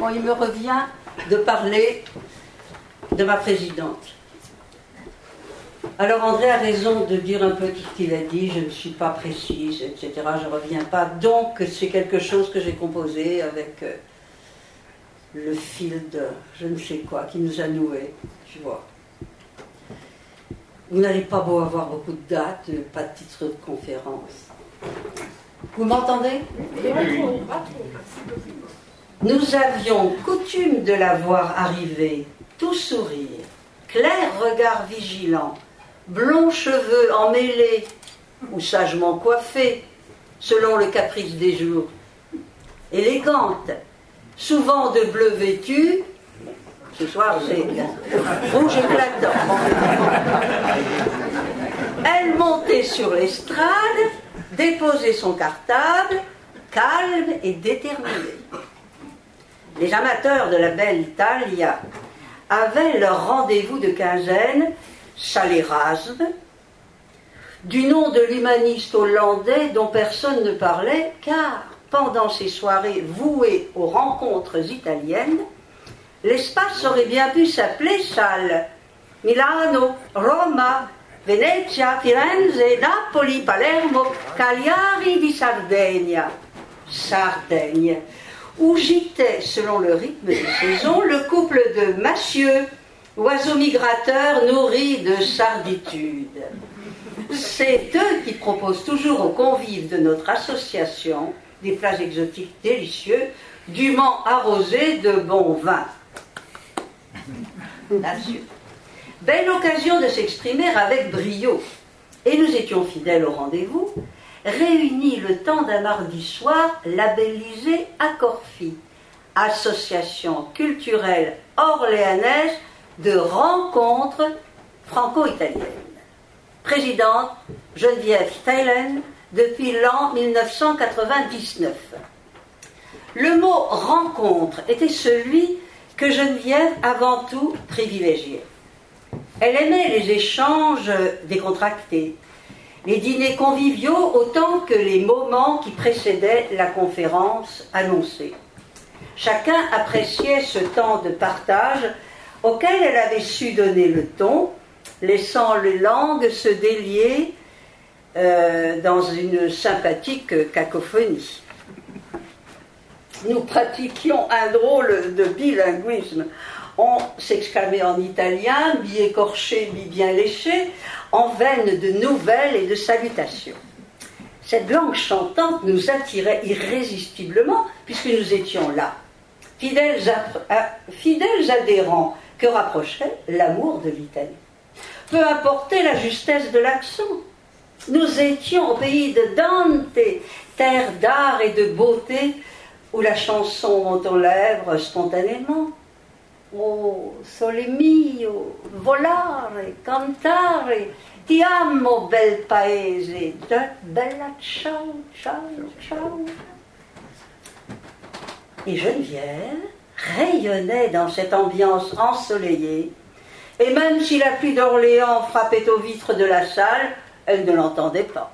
Bon, il me revient de parler de ma présidente. Alors André a raison de dire un peu tout ce qu'il a dit, je ne suis pas précise, etc. Je ne reviens pas. Donc c'est quelque chose que j'ai composé avec le fil de je ne sais quoi qui nous a noués, tu vois. Vous n'allez pas beau avoir beaucoup de dates, pas de titre de conférence. Vous m'entendez? Nous avions coutume de la voir arriver, tout sourire, clair regard vigilant, blonds cheveux emmêlés ou sagement coiffés, selon le caprice des jours, élégante, souvent de bleu vêtue. Ce soir, c'est rouge éclatant. Elle montait sur l'estrade, déposait son cartable, calme et déterminée. Les amateurs de la belle Italia avaient leur rendez-vous de quinzaine, ça l'Erasme, du nom de l'humaniste hollandais dont personne ne parlait, car pendant ces soirées vouées aux rencontres italiennes, l'espace aurait bien pu s'appeler salle. Milano, Roma, Venezia, Firenze, Napoli, Palermo, Cagliari di Sardegna. Sardaigne, où gîtait, selon le rythme des saisons, le couple de Massieu, oiseaux migrateurs nourris de sarditude. C'est eux qui proposent toujours aux convives de notre association des plats exotiques délicieux, dûment arrosés de bon vin. Bien sûr. Belle occasion de s'exprimer avec brio. Et nous étions fidèles au rendez-vous, réunis le temps d'un mardi soir labellisé à Corfy, association culturelle orléanaise de rencontres franco-italiennes. Présidente Geneviève Theilen depuis l'an 1999. Le mot rencontre était celui que Geneviève avant tout privilégiait. Elle aimait les échanges décontractés, les dîners conviviaux autant que les moments qui précédaient la conférence annoncée. Chacun appréciait ce temps de partage auquel elle avait su donner le ton, laissant les langues se délier dans une sympathique cacophonie. Nous pratiquions un drôle de bilinguisme. On s'exclamait en italien, mi-écorché, mi-bien léché, en veine de nouvelles et de salutations. Cette langue chantante nous attirait irrésistiblement, puisque nous étions là, fidèles adhérents que rapprochait l'amour de l'Italie. Peu importait la justesse de l'accent. Nous étions au pays de Dante, terre d'art et de beauté, où la chanson monte aux lèvres spontanément. Oh, sole mio, volare, cantare, ti amo bel paese, bella ciao, ciao, ciao. Et Geneviève rayonnait dans cette ambiance ensoleillée, et même si la pluie d'Orléans frappait aux vitres de la salle, elle ne l'entendait pas.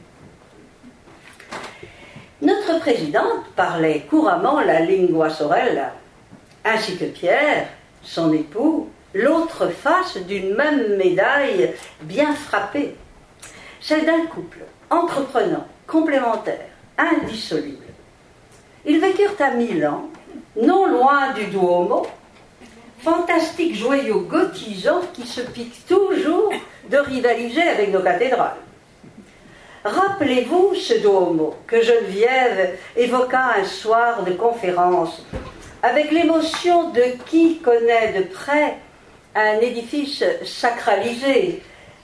Notre présidente parlait couramment la lingua sorella, ainsi que Pierre, son époux, l'autre face d'une même médaille bien frappée, celle d'un couple entreprenant, complémentaire, indissoluble. Ils vécurent à Milan, non loin du Duomo, fantastique joyau gothisant qui se pique toujours de rivaliser avec nos cathédrales. Rappelez-vous ce Duomo que Geneviève évoqua un soir de conférence avec l'émotion de qui connaît de près un édifice sacralisé,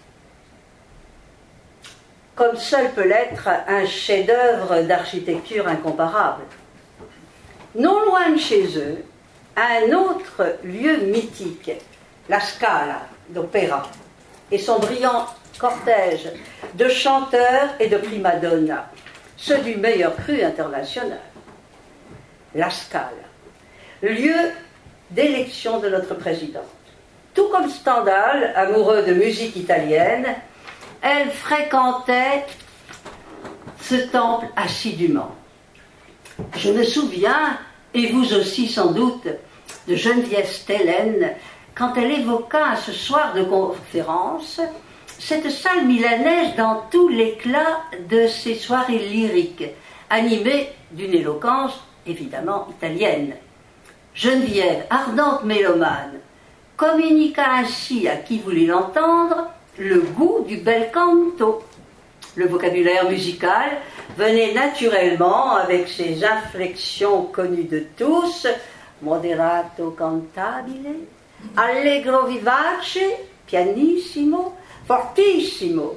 comme seul peut l'être un chef-d'œuvre d'architecture incomparable. Non loin de chez eux, un autre lieu mythique, la Scala d'Opéra, et son brillant cortège de chanteurs et de primadonnas, ceux du meilleur cru international. La Scala, lieu d'élection de notre présidente. Tout comme Stendhal, amoureux de musique italienne, elle fréquentait ce temple assidûment. Je me souviens et vous aussi sans doute, de Geneviève Stellén, quand elle évoqua à ce soir de conférence cette salle milanaise dans tout l'éclat de ses soirées lyriques, animées d'une éloquence évidemment italienne. Geneviève, ardente mélomane, communiqua ainsi à qui voulait l'entendre le goût du bel canto. Le vocabulaire musical venait naturellement avec ses inflexions connues de tous, moderato cantabile, allegro vivace, pianissimo, fortissimo.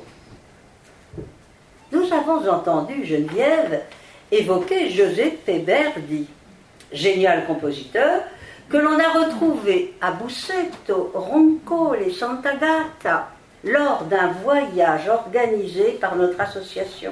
Nous avons entendu Geneviève évoquer Giuseppe Verdi, génial compositeur que l'on a retrouvé à Busseto, Roncole et Sant'Agata lors d'un voyage organisé par notre association.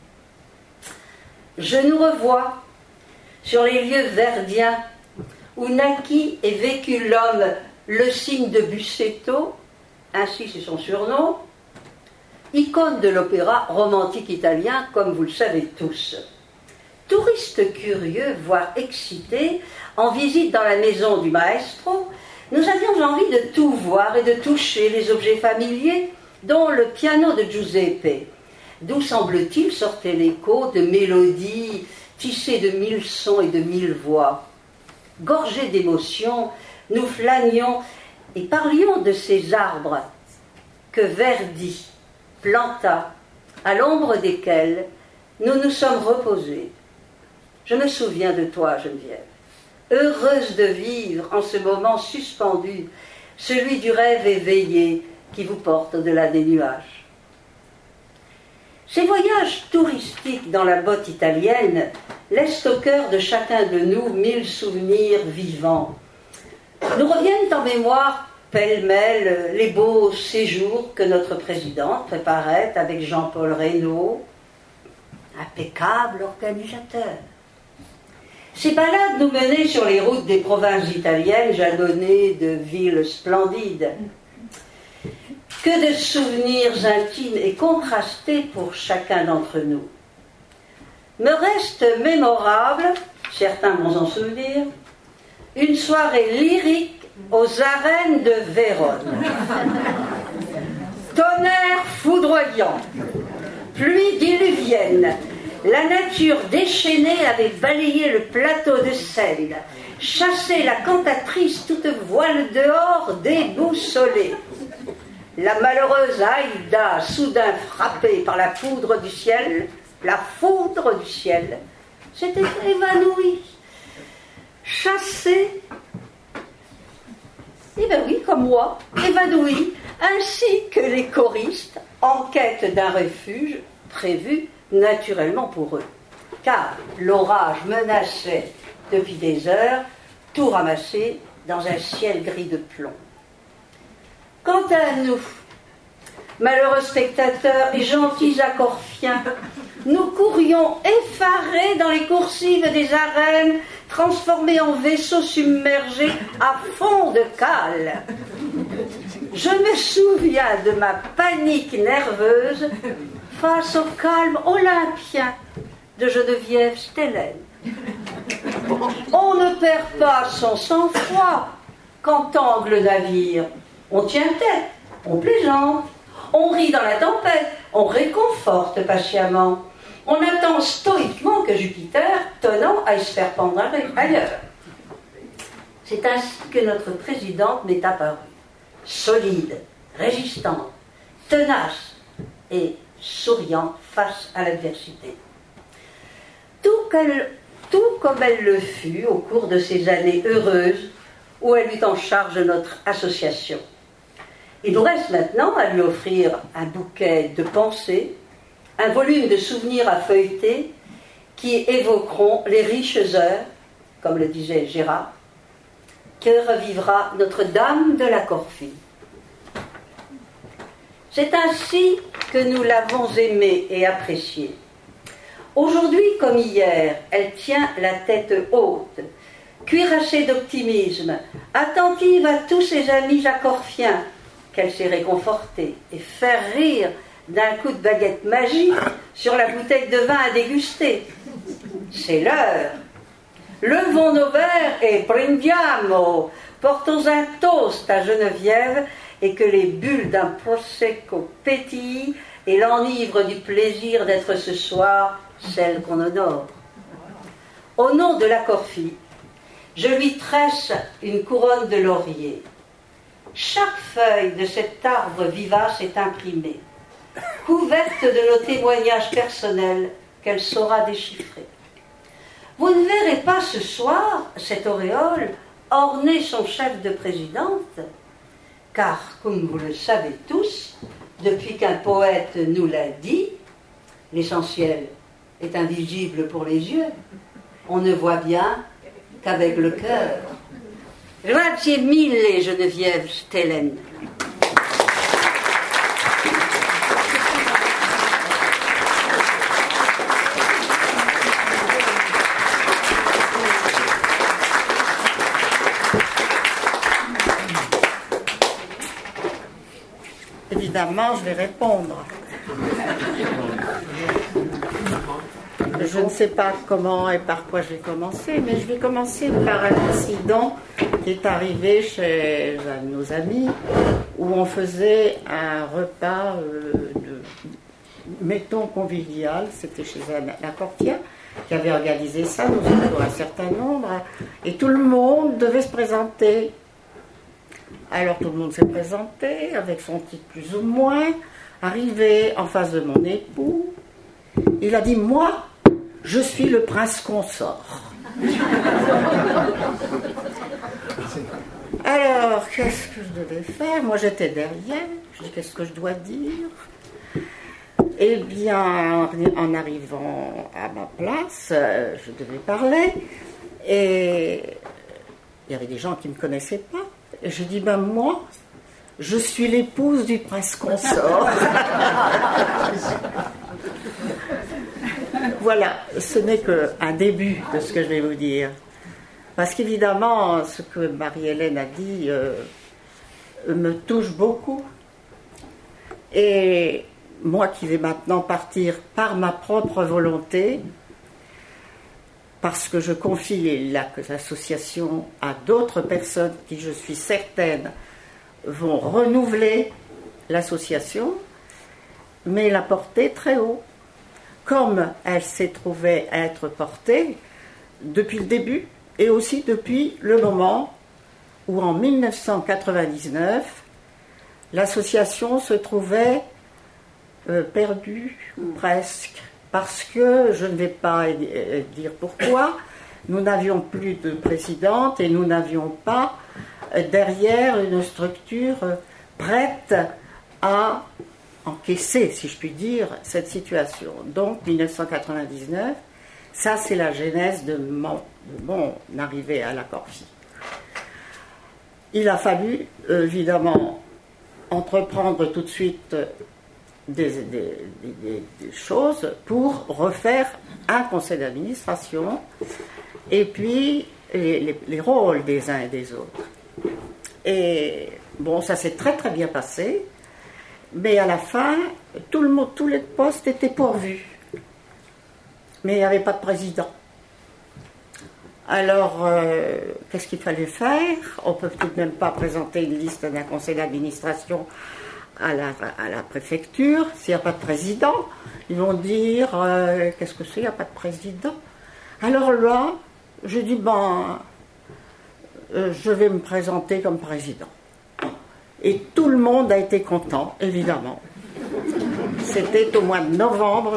Je nous revois sur les lieux verdiens où naquit et vécut l'homme, le cygne de Busseto, ainsi c'est son surnom, icône de l'opéra romantique italien, comme vous le savez tous. Touristes curieux, voire excités, en visite dans la maison du maestro, nous avions envie de tout voir et de toucher les objets familiers, dont le piano de Giuseppe, d'où semble-t-il sortait l'écho de mélodies tissées de 1000 sons et de 1000 voix. Gorgés d'émotions, nous flânions et parlions de ces arbres que Verdi planta, à l'ombre desquels nous nous sommes reposés. Je me souviens de toi, Geneviève, heureuse de vivre en ce moment suspendu, celui du rêve éveillé qui vous porte au-delà des nuages. Ces voyages touristiques dans la botte italienne laissent au cœur de chacun de nous 1000 souvenirs vivants. Nous reviennent en mémoire pêle-mêle les beaux séjours que notre présidente préparait avec Jean-Paul Reynaud, impeccable organisateur. Ces balades nous menaient sur les routes des provinces italiennes jalonnées de villes splendides. Que de souvenirs intimes et contrastés pour chacun d'entre nous. Me reste mémorable, certains vont s'en souvenir, une soirée lyrique aux arènes de Vérone. Tonnerre foudroyant, pluie diluvienne, la nature déchaînée avait balayé le plateau de Seine, chassé la cantatrice toute voile dehors, déboussolée. La malheureuse Aïda, soudain frappée par la foudre du ciel, s'était évanouie, chassée, eh bien oui, comme moi, évanouie, ainsi que les choristes en quête d'un refuge prévu naturellement pour eux. Car l'orage menaçait depuis des heures, tout ramassé dans un ciel gris de plomb. Quant à nous, malheureux spectateurs et gentils accorfiens, nous courions effarés dans les coursives des arènes, transformés en vaisseaux submergés à fond de cale. Je me souviens de ma panique nerveuse face au calme olympien de Geneviève Stellén. On ne perd pas son sang-froid quand tangue le navire. On tient tête, on plaisante, on rit dans la tempête, on réconforte patiemment. On attend stoïquement que Jupiter, tonnant, aille se faire pendre ailleurs. C'est ainsi que notre présidente m'est apparue, solide, résistante, tenace et souriante face à l'adversité. Tout comme elle le fut au cours de ces années heureuses où elle eut en charge notre association. Il nous reste maintenant à lui offrir un bouquet de pensées, un volume de souvenirs à feuilleter qui évoqueront les riches heures, comme le disait Gérard, que revivra Notre-Dame de la Corfie. C'est ainsi que nous l'avons aimée et appréciée. Aujourd'hui comme hier, elle tient la tête haute, cuirassée d'optimisme, attentive à tous ses amis accorfiens, qu'elle sait réconforter et faire rire d'un coup de baguette magique sur la bouteille de vin à déguster. C'est l'heure. Levons nos verres et prendiamo. Portons un toast à Geneviève et que les bulles d'un prosecco pétillent et l'enivrent du plaisir d'être ce soir celle qu'on honore. Au nom de la Corfie, je lui tresse une couronne de laurier. Chaque feuille de cet arbre vivace est imprimée, couverte de nos témoignages personnels qu'elle saura déchiffrer. Vous ne verrez pas ce soir cette auréole orner son chef de présidente, car, comme vous le savez tous, depuis qu'un poète nous l'a dit, l'essentiel est invisible pour les yeux. On ne voit bien qu'avec le cœur. Grazie mille, Geneviève Stellen. Évidemment, je vais répondre. Je ne sais pas comment et par quoi je vais commencer, mais je vais commencer par un incident qui est arrivé chez un de nos amis, où on faisait un repas, mettons convivial, c'était chez un Cortien qui avait organisé ça, nous étions un certain nombre, et tout le monde devait se présenter. Alors tout le monde s'est présenté, avec son titre plus ou moins, arrivé en face de mon époux, il a dit « Moi, je suis le prince consort. » Alors, qu'est-ce que je devais faire? Moi, j'étais derrière. Je dis, qu'est-ce que je dois dire? Eh bien, en arrivant à ma place, je devais parler. Et il y avait des gens qui ne me connaissaient pas. Et je dis, ben moi, je suis l'épouse du prince consort. Voilà, ce n'est qu'un début de ce que je vais vous dire. Parce qu'évidemment, ce que Marie-Hélène a dit me touche beaucoup. Et moi qui vais maintenant partir par ma propre volonté, parce que je confie l'association à d'autres personnes qui, je suis certaine, vont renouveler l'association, mais la porter très haut. Comme elle s'est trouvée être portée depuis le début et aussi depuis le moment où en 1999 l'association se trouvait perdue presque, parce que je ne vais pas dire pourquoi, nous n'avions plus de présidente et nous n'avions pas derrière une structure prête à encaisser, si je puis dire, cette situation. Donc 1999, ça c'est la genèse de mon arrivée à la Corfie. Il a fallu évidemment entreprendre tout de suite des choses pour refaire un conseil d'administration et puis les rôles des uns et des autres. Et bon, ça s'est très très bien passé. Mais à la fin, tous les postes étaient pourvus. Mais il n'y avait pas de président. Alors, qu'est-ce qu'il fallait faire? On ne peut tout de même pas présenter une liste d'un conseil d'administration à la préfecture s'il n'y a pas de président. Ils vont dire, qu'est-ce que c'est, il n'y a pas de président? Alors là, je dis, je vais me présenter comme président. Et tout le monde a été content, évidemment. C'était au mois de novembre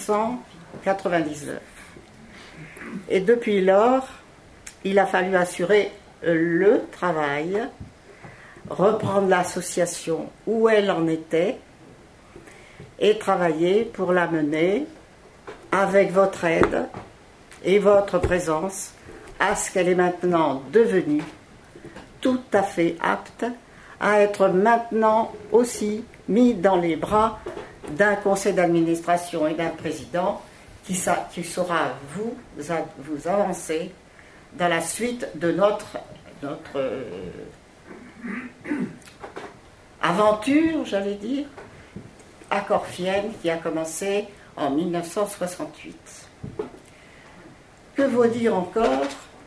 1999. Et depuis lors, il a fallu assurer le travail, reprendre l'association où elle en était et travailler pour la mener avec votre aide et votre présence à ce qu'elle est maintenant devenue tout à fait apte à être maintenant aussi mis dans les bras d'un conseil d'administration et d'un président qui saura vous avancer dans la suite de notre aventure, j'allais dire, corfienne qui a commencé en 1968. Que vous dire encore?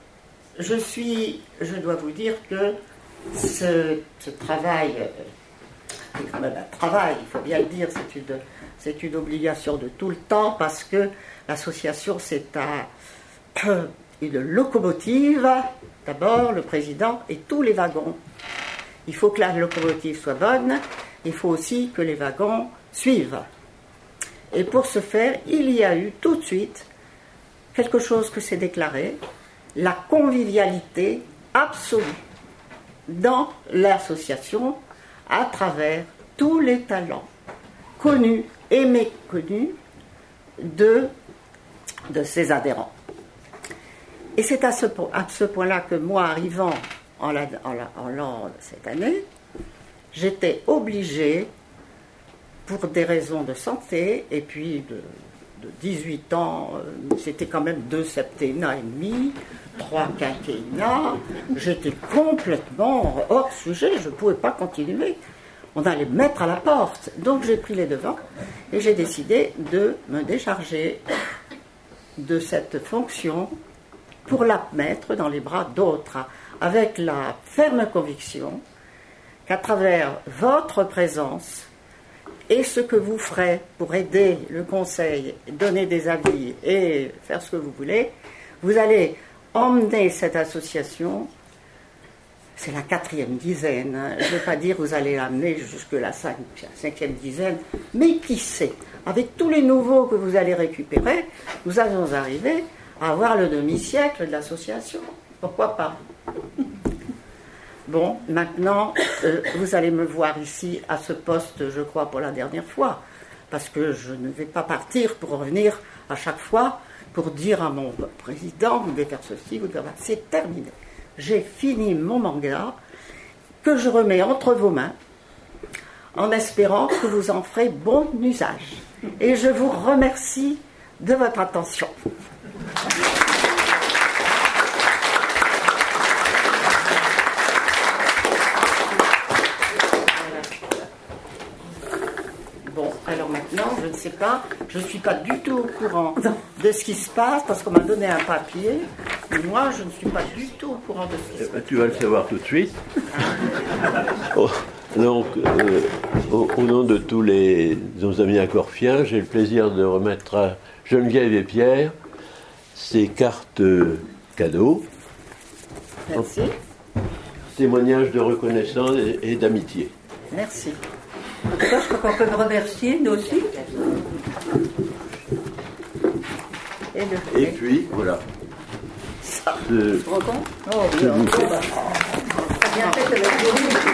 je dois vous dire que ce travail, c'est quand même un travail, il faut bien le dire, c'est une obligation de tout le temps, parce que l'association, c'est une locomotive, d'abord le président et tous les wagons. Il faut que la locomotive soit bonne, il faut aussi que les wagons suivent. Et pour ce faire, il y a eu tout de suite quelque chose que s'est déclaré, la convivialité absolue dans l'association à travers tous les talents connus et méconnus de ses adhérents. Et c'est à ce point-là que moi, arrivant en l'an cette année, j'étais obligée, pour des raisons de santé, et puis de 18 ans, c'était quand même 2 septennats et demi, 3 quinquennats, j'étais complètement hors sujet, je ne pouvais pas continuer. On allait me mettre à la porte. Donc j'ai pris les devants et j'ai décidé de me décharger de cette fonction pour la mettre dans les bras d'autres, avec la ferme conviction qu'à travers votre présence et ce que vous ferez pour aider le conseil, donner des avis et faire ce que vous voulez, vous allez emmener cette association, c'est la 4e dizaine, je ne vais pas dire vous allez l'amener jusque la 5e dizaine, mais qui sait, avec tous les nouveaux que vous allez récupérer, nous allons arriver à avoir le demi-siècle de l'association. Pourquoi pas? Bon, maintenant, vous allez me voir ici à ce poste, je crois, pour la dernière fois, parce que je ne vais pas partir pour revenir à chaque fois pour dire à mon président, vous devez faire ceci, vous devez faire ça. C'est terminé. J'ai fini mon mandat que je remets entre vos mains en espérant que vous en ferez bon usage. Et je vous remercie de votre attention. Bon, alors maintenant, je ne sais pas, je ne suis pas du tout au courant de ce qui se passe, parce qu'on m'a donné un papier, mais moi, je ne suis pas du tout au courant de ce qui se passe. Tu vas le savoir tout de suite. Donc, au nom de tous nos amis accorfiens, j'ai le plaisir de remettre à Geneviève et Pierre ces cartes cadeaux. Merci. Témoignages de reconnaissance et d'amitié. Merci. En tout cas, je crois qu'on peut me remercier, nous aussi. Et puis, voilà. Ça. Tu te rends compte ? Oh, bien. Bien fait avec vous.